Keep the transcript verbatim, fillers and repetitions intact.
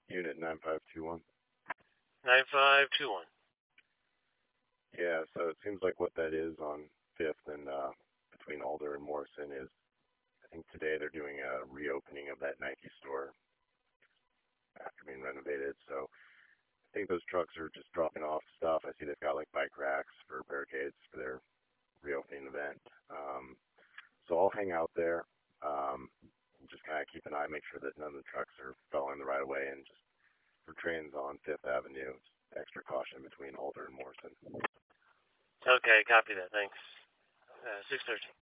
Unit nine five two one. nine five two one. Yeah, so it seems like what that is on fifth and uh, between Alder and Morrison is, I think today they're doing a reopening of that Nike store after being renovated. So I think those trucks are just dropping off stuff. I see they've got like bike racks for barricades for their reopening event. Um, so I'll hang out there, um, just kind of keep an eye, make sure that none of the trucks are following the right of way, and just for trains on Fifth Avenue, just extra caution between Alder and Morrison. Okay, copy that. Thanks. Uh, six thirteen.